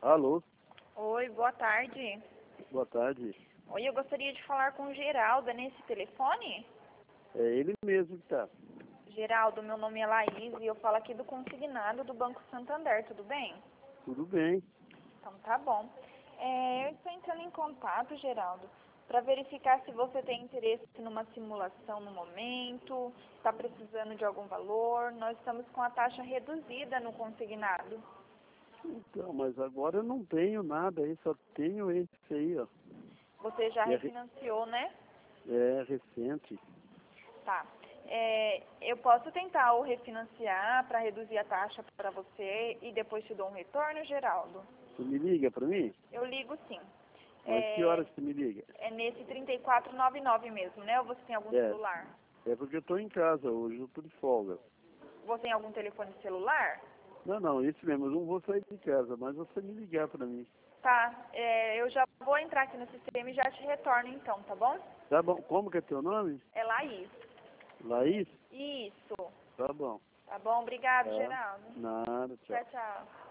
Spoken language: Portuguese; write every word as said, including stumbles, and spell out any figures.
Alô, Oi, boa tarde. boa tarde. Oi, eu gostaria de falar com o Geraldo, é nesse telefone? É ele mesmo que tá. Geraldo, meu nome é Laís e eu falo aqui do consignado do Banco Santander, tudo bem? Tudo bem. Então tá bom. É, eu estou entrando em contato, Geraldo, para verificar se você tem interesse numa simulação no momento, está precisando de algum valor. Nós estamos com a taxa reduzida no consignado. Então, mas agora eu não tenho nada aí, só tenho esse aí, ó. Você já E é, re- refinanciou, né? é recente. Tá. É, eu posso tentar o refinanciar para reduzir a taxa para você e depois te dou um retorno, Geraldo? Você me liga pra mim? Eu ligo sim. Mas que É, horas você me liga? é nesse trinta e quatro noventa e nove mesmo, né? Ou você tem algum É, celular? é porque eu tô em casa hoje, eu tô de folga. Você tem algum telefone celular? Não, não, isso mesmo, eu não vou sair de casa, mas você me ligar pra mim. Tá. É, eu já vou entrar aqui no sistema e já te retorno então, tá bom? Tá bom, como que é teu nome? É Laís. Laís? Isso. Tá bom. Tá bom? Obrigado, Tá. Geraldo. Nada, tchau. Tchau, tchau.